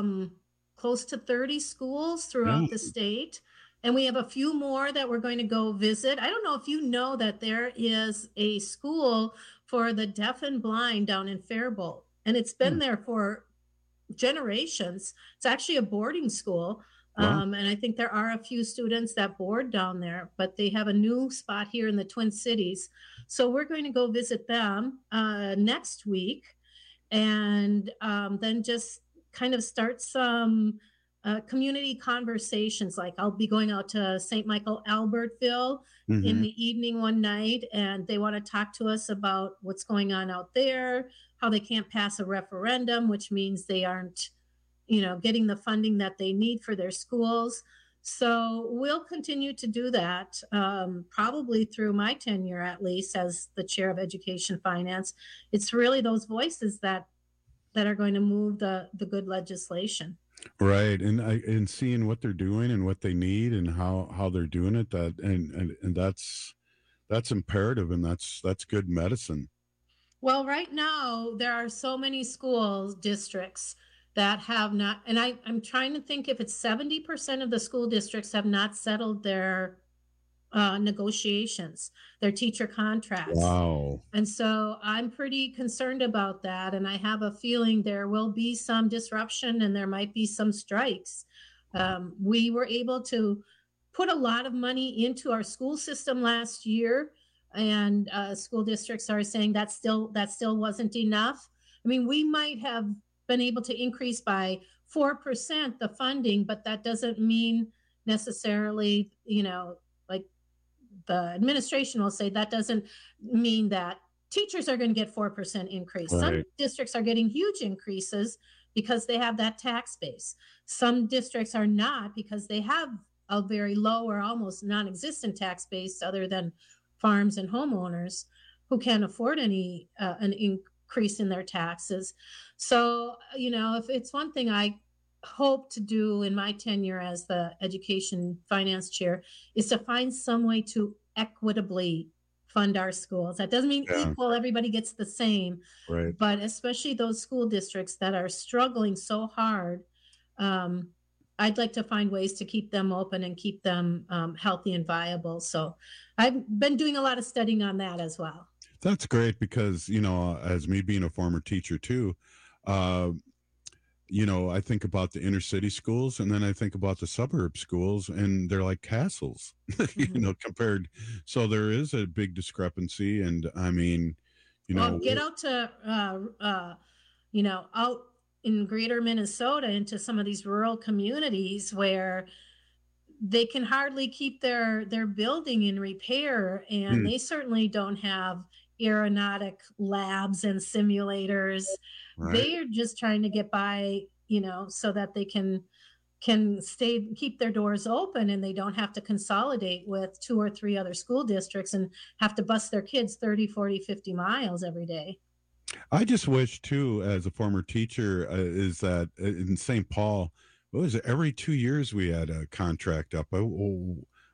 close to 30 schools throughout the state. And we have a few more that we're going to go visit. I don't know if you know that there is a school for the deaf and blind down in Faribault. And it's been there for generations. It's actually a boarding school. And I think there are a few students that board down there, but they have a new spot here in the Twin Cities. So we're going to go visit them next week. And then just kind of start some community conversations. Like I'll be going out to St. Michael Albertville in the evening one night, and they want to talk to us about what's going on out there, how they can't pass a referendum, which means they aren't, getting the funding that they need for their schools. So we'll continue to do that, probably through my tenure, at least as the chair of Education Finance. It's really those voices that are going to move the good legislation. Right. And seeing what they're doing and what they need and how they're doing it, and that's imperative, and that's good medicine. Well, right now there are so many school districts that have not, and I'm trying to think if it's 70% of the school districts have not settled their negotiations, their teacher contracts. Wow. And so I'm pretty concerned about that. And I have a feeling there will be some disruption and there might be some strikes. We were able to put a lot of money into our school system last year, and school districts are saying that still wasn't enough. I mean, we might have been able to increase by 4% the funding, but that doesn't mean necessarily, like the administration will say, that doesn't mean that teachers are going to get 4% increase. Right. Some districts are getting huge increases because they have that tax base. Some districts are not because they have a very low or almost non-existent tax base other than farms and homeowners who can't afford any an increase in their taxes. So, if it's one thing I hope to do in my tenure as the Education Finance Chair is to find some way to equitably fund our schools. That doesn't mean equal, everybody gets the same, right? But especially those school districts that are struggling so hard, I'd like to find ways to keep them open and keep them healthy and viable. So I've been doing a lot of studying on that as well. That's great because, as me being a former teacher too, I think about the inner city schools and then I think about the suburb schools, and they're like castles, compared. So there is a big discrepancy. And I mean, get out to, out in greater Minnesota into some of these rural communities where they can hardly keep their building in repair. And they certainly don't have aeronautic labs and simulators. Right. They are just trying to get by, so that they can keep their doors open and they don't have to consolidate with 2 or 3 other school districts and have to bus their kids 30, 40, 50 miles every day. I just wish too, as a former teacher, is that in St. Paul, what was it? Every 2 years we had a contract up. I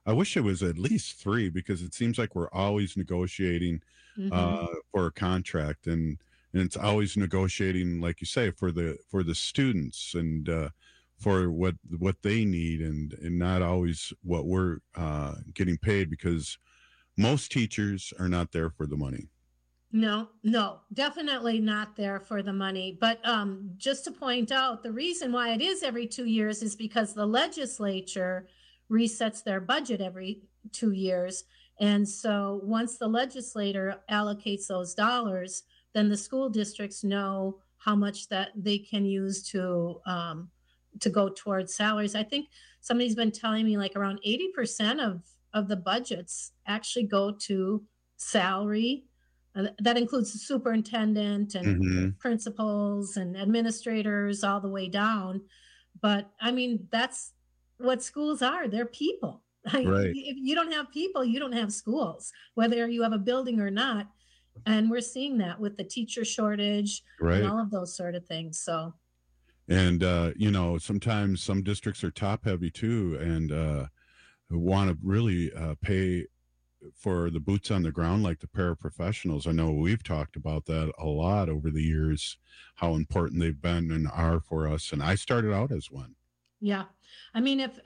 I wish it was at least 3, because it seems like we're always negotiating for a contract, and it's always negotiating, like you say, for the students and for what they need, and not always what we're getting paid, because most teachers are not there for the money. No, definitely not there for the money. But just to point out, the reason why it is every 2 years is because the legislature resets their budget every 2 years. And so once the legislator allocates those dollars, then the school districts know how much that they can use to go towards salaries. I think somebody's been telling me like around 80% of the budgets actually go to salary. That includes the superintendent and principals and administrators all the way down. But I mean, that's what schools are. They're people. Right. If you don't have people, you don't have schools, whether you have a building or not. And we're seeing that with the teacher shortage and all of those sort of things. So, and sometimes some districts are top heavy too, and want to really pay for the boots on the ground, like the paraprofessionals. I know we've talked about that a lot over the years, how important they've been and are for us. And I started out as one. Yeah. I mean, if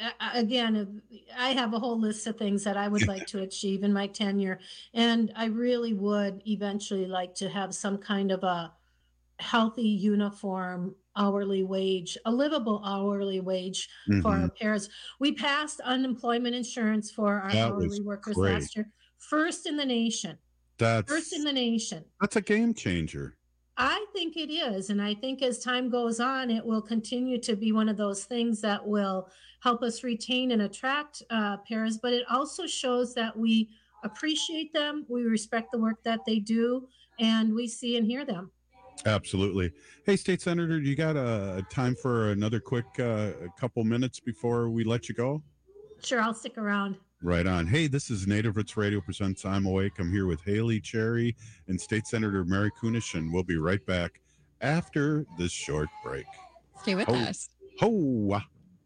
I have a whole list of things that I would like to achieve in my tenure, and I really would eventually like to have some kind of a healthy, uniform hourly wage, a livable hourly wage for our paras. We passed unemployment insurance for our hourly workers last year. First in the nation. First in the nation. That's a game changer. I think it is. And I think as time goes on, it will continue to be one of those things that will help us retain and attract paras. But it also shows that we appreciate them, we respect the work that they do, and we see and hear them. Absolutely. Hey, State Senator, you got a time for another quick couple minutes before we let you go? Sure, I'll stick around. Right on. Hey, this is Native Roots Radio presents I'm Awake. I'm here with Haley Cherry and State Senator Mary Kunesh, and we'll be right back after this short break. Stay with us. Ho!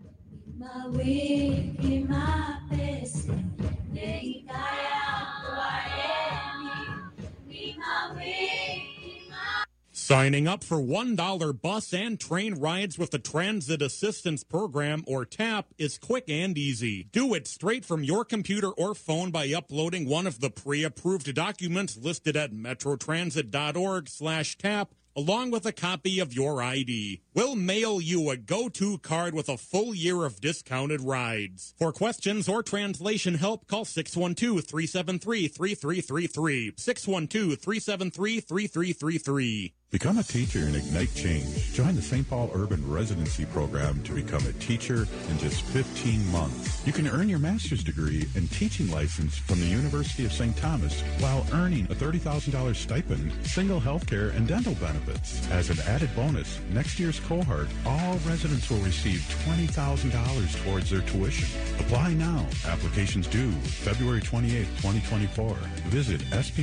Signing up for $1 bus and train rides with the Transit Assistance Program, or TAP, is quick and easy. Do it straight from your computer or phone by uploading one of the pre-approved documents listed at metrotransit.org/TAP, along with a copy of your ID. We'll mail you a go-to card with a full year of discounted rides. For questions or translation help, call 612-373-3333. 612-373-3333. Become a teacher and ignite change. Join the St. Paul Urban Residency Program to become a teacher in just 15 months. You can earn your master's degree and teaching license from the University of St. Thomas while earning a $30,000 stipend, single health care, and dental benefits. As an added bonus, next year's cohort, all residents will receive $20,000 towards their tuition. Apply now. Applications due February 28, 2024. Visit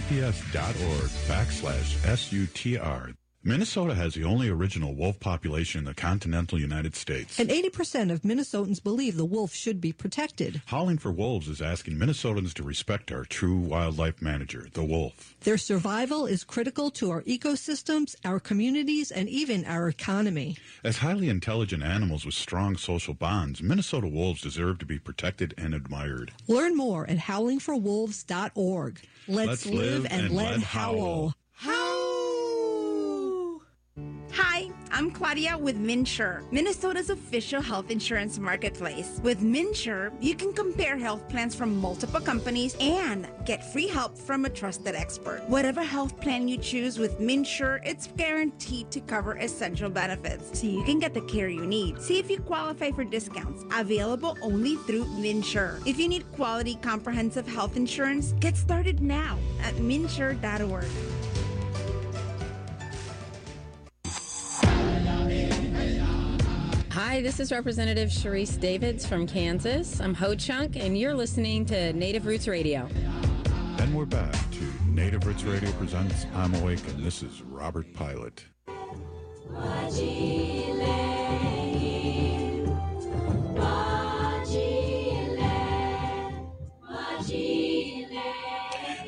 spps.org/SUTR. Minnesota has the only original wolf population in the continental United States. And 80% of Minnesotans believe the wolf should be protected. Howling for Wolves is asking Minnesotans to respect our true wildlife manager, the wolf. Their survival is critical to our ecosystems, our communities, and even our economy. As highly intelligent animals with strong social bonds, Minnesota wolves deserve to be protected and admired. Learn more at howlingforwolves.org. Let's live and let howl. Hi, I'm Claudia with MNsure, Minnesota's official health insurance marketplace. With MNsure, you can compare health plans from multiple companies and get free help from a trusted expert. Whatever health plan you choose with MNsure, it's guaranteed to cover essential benefits, so you can get the care you need. See if you qualify for discounts, available only through MNsure. If you need quality, comprehensive health insurance, get started now at MNsure.org. Hi, this is Representative Sharice Davids from Kansas. I'm Ho Chunk, and you're listening to Native Roots Radio. And we're back to Native Roots Radio presents I'm Awake, and this is Robert Pilot.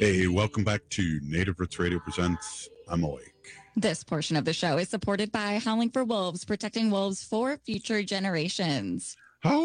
Hey, welcome back to Native Roots Radio Presents I'm Awake. This portion of the show is supported by Howling for Wolves, protecting wolves for future generations.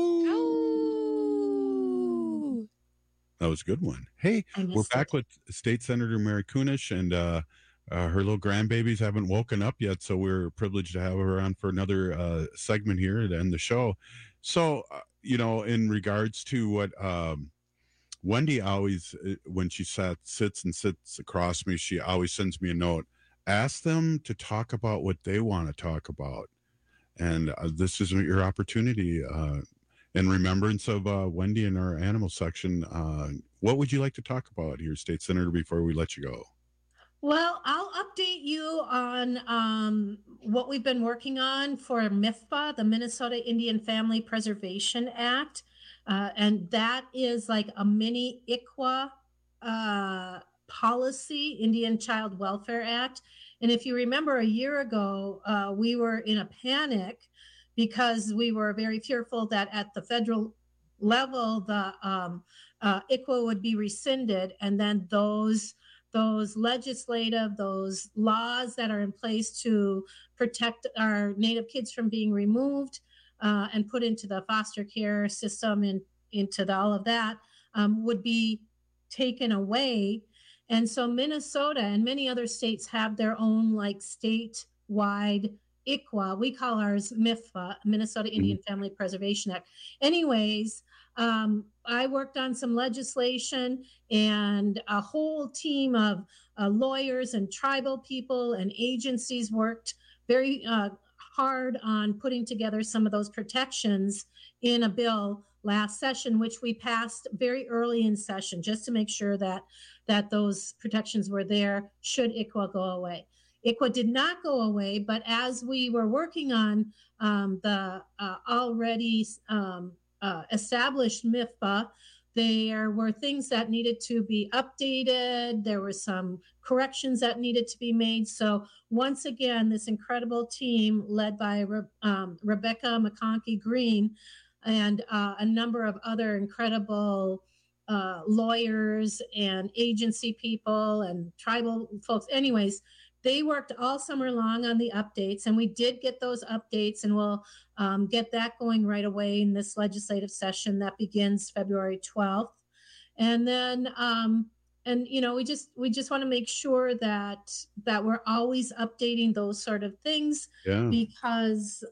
Oh, that was a good one. Hey, we're back with State Senator Mary Kunesh, and her little grandbabies haven't woken up yet, so we're privileged to have her on for another segment here to end the show. So, in regards to what Wendy always, when she sits across me, she always sends me a note. Ask them to talk about what they want to talk about. And this is your opportunity. In remembrance of Wendy in our animal section, what would you like to talk about here, State Senator, before we let you go? Well, I'll update you on what we've been working on for MIFPA, the Minnesota Indian Family Preservation Act. And that is like a mini ICWA policy, Indian Child Welfare Act. And if you remember a year ago, we were in a panic because we were very fearful that at the federal level, the ICWA would be rescinded. And then those laws that are in place to protect our Native kids from being removed and put into the foster care system and into all of that would be taken away. And so Minnesota and many other states have their own like statewide ICWA. We call ours MIFPA, Minnesota Indian Family Preservation Act. Anyways, I worked on some legislation, and a whole team of lawyers and tribal people and agencies worked very hard on putting together some of those protections in a bill last session, which we passed very early in session, just to make sure that those protections were there should ICWA go away. ICWA did not go away, but as we were working on the already established MIFPA, there were things that needed to be updated. There were some corrections that needed to be made. So once again, this incredible team led by Rebecca McConkey Green and a number of other incredible lawyers and agency people and tribal folks. Anyways, they worked all summer long on the updates, and we did get those updates, and we'll get that going right away in this legislative session that begins February 12th. And then, we just want to make sure that we're always updating those sort of things, because,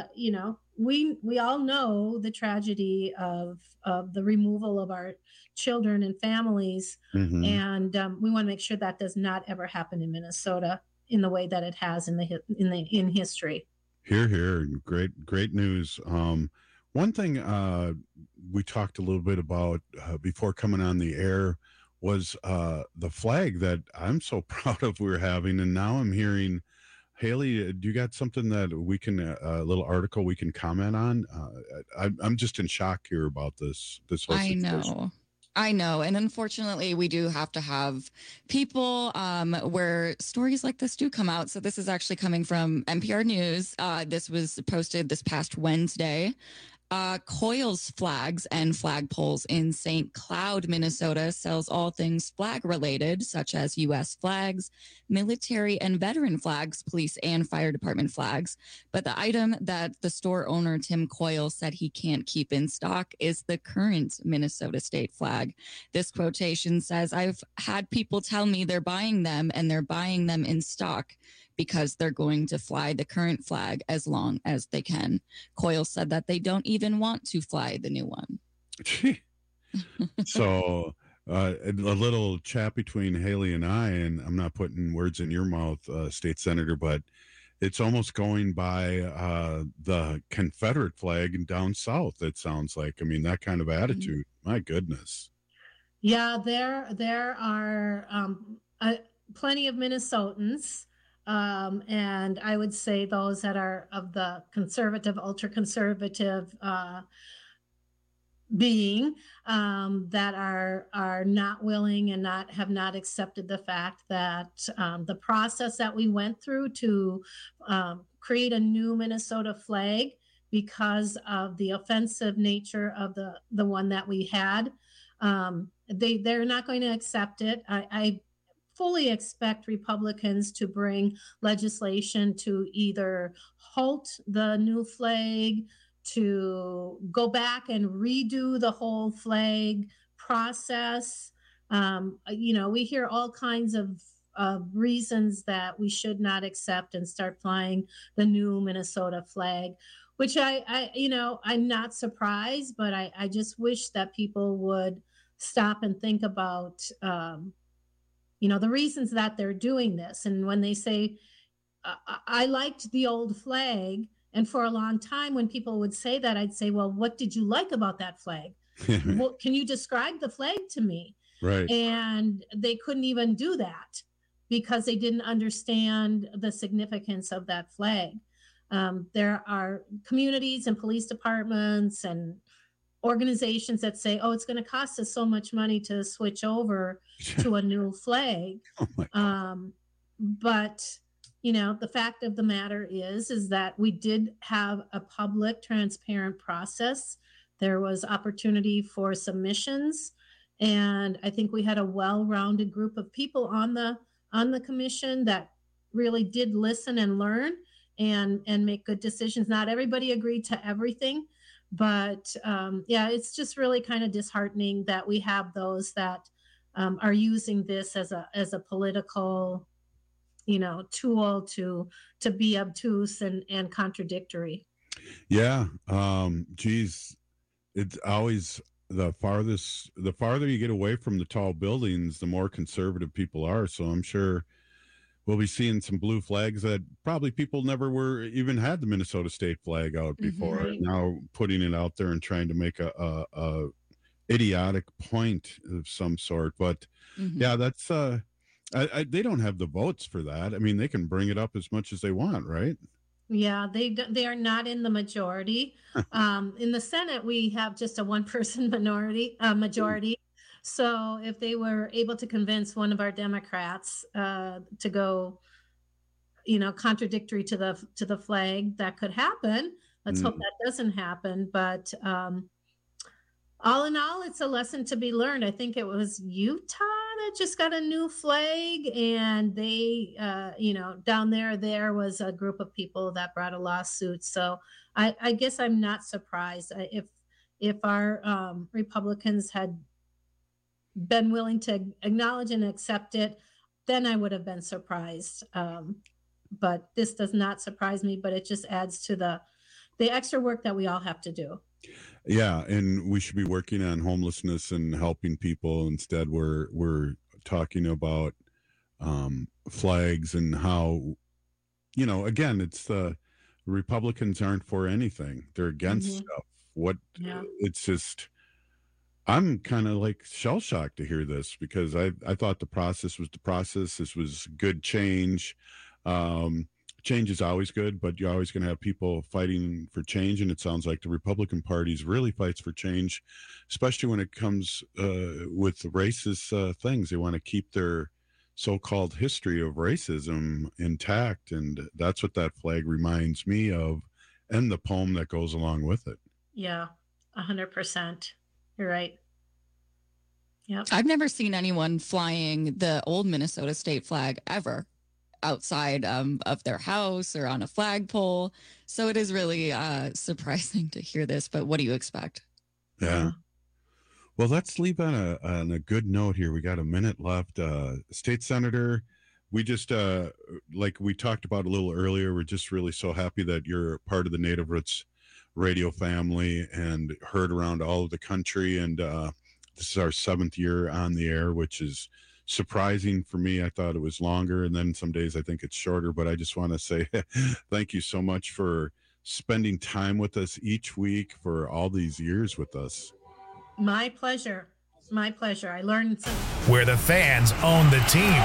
we all know the tragedy of the removal of our children and families. Mm-hmm. And we want to make sure that does not ever happen in Minnesota in the way that it has in history. Here. Great news. One thing we talked a little bit about before coming on the air was the flag that I'm so proud of we're having. And now I'm hearing, Haley, do you got something that we can, a little article we can comment on? I'm just in shock here about this whole situation. I know. And unfortunately, we do have to have people where stories like this do come out. So this is actually coming from NPR News. This was posted this past Wednesday. Coils Flags and Flagpoles in St. Cloud, Minnesota sells all things flag related, such as U.S. flags, military and veteran flags, police and fire department flags. But the item that the store owner, Tim Coyle, said he can't keep in stock is the current Minnesota state flag. This quotation says, "I've had people tell me they're buying them and they're buying them in stock because they're going to fly the current flag as long as they can." Coyle said that they don't even want to fly the new one. So a little chat between Haley and I, and I'm not putting words in your mouth, State Senator, but it's almost going by the Confederate flag down south, it sounds like. I mean, that kind of attitude. My goodness. Yeah, there are plenty of Minnesotans. And I would say those that are of the conservative, ultra-conservative being that are not willing and have not accepted the fact that the process that we went through to create a new Minnesota flag, because of the offensive nature of the one that we had, they're not going to accept it. I fully expect Republicans to bring legislation to either halt the new flag, to go back and redo the whole flag process. We hear all kinds of reasons that we should not accept and start flying the new Minnesota flag, which I'm not surprised, but I just wish that people would stop and think about, the reasons that they're doing this. And when they say, I liked the old flag, and for a long time when people would say that, I'd say, well, what did you like about that flag? Well, can you describe the flag to me? Right. And they couldn't even do that because they didn't understand the significance of that flag. There are communities and police departments and organizations that say, oh, it's going to cost us so much money to switch over to a new flag. But, the fact of the matter is that we did have a public, transparent process. There was opportunity for submissions. And I think we had a well-rounded group of people on the commission that really did listen and learn and make good decisions. Not everybody agreed to everything, but it's just really kind of disheartening that we have those that are using this as a political, tool to be obtuse and contradictory. Yeah. It's always the farther you get away from the tall buildings, the more conservative people are. So I'm sure we'll be seeing some blue flags that probably people never even had the Minnesota state flag out before. Right. Now putting it out there and trying to make a idiotic point of some sort. But yeah, that's they don't have the votes for that. I mean, they can bring it up as much as they want, right? Yeah, they are not in the majority. In the Senate, we have just a one-person majority. So if they were able to convince one of our Democrats to go, contradictory to the flag, that could happen. Let's hope that doesn't happen. But all in all, it's a lesson to be learned. I think it was Utah that just got a new flag, and they, down there was a group of people that brought a lawsuit. So I guess I'm not surprised. If our Republicans had been willing to acknowledge and accept it, then I would have been surprised. But this does not surprise me, but it just adds to the extra work that we all have to do. Yeah, and we should be working on homelessness and helping people. Instead, we're talking about flags and how, again, it's the Republicans aren't for anything. They're against stuff. It's just, I'm kind of like shell-shocked to hear this because I thought the process was the process. This was good change. Change is always good, but you're always going to have people fighting for change. And it sounds like the Republican Party really fights for change, especially when it comes with racist things. They want to keep their so-called history of racism intact. And that's what that flag reminds me of, and the poem that goes along with it. Yeah, 100%. You're right. Yep. I've never seen anyone flying the old Minnesota state flag ever outside of their house or on a flagpole. So it is really surprising to hear this, but what do you expect? Yeah. Well, let's leave on a good note here. We got a minute left. State Senator, we just, like we talked about a little earlier, we're just really so happy that you're part of the Native Roots radio family and heard around all of the country. And this is our 7th year on the air, which is surprising for me. I thought it was longer, and then some days I think it's shorter, but I just want to say thank you so much for spending time with us each week for all these years with us. My pleasure. My pleasure. I learned something. Where the fans own the team.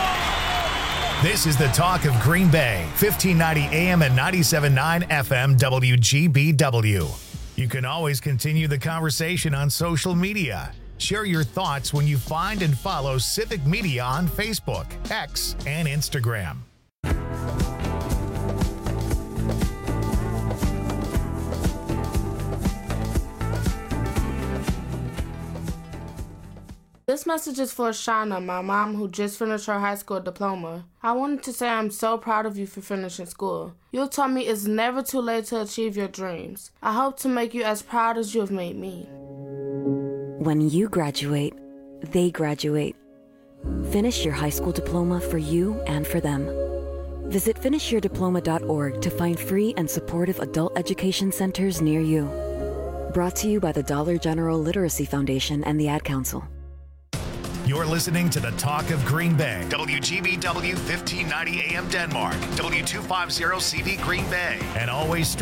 This is the talk of Green Bay, 1590 AM and 97.9 FM WGBW. You can always continue the conversation on social media. Share your thoughts when you find and follow Civic Media on Facebook, X, and Instagram. This message is for Shauna, my mom, who just finished her high school diploma. I wanted to say I'm so proud of you for finishing school. You taught me it's never too late to achieve your dreams. I hope to make you as proud as you have made me. When you graduate, they graduate. Finish your high school diploma for you and for them. Visit finishyourdiploma.org to find free and supportive adult education centers near you. Brought to you by the Dollar General Literacy Foundation and the Ad Council. You're listening to the Talk of Green Bay. WGBW 1590 AM Denmark. W250 CD Green Bay. And always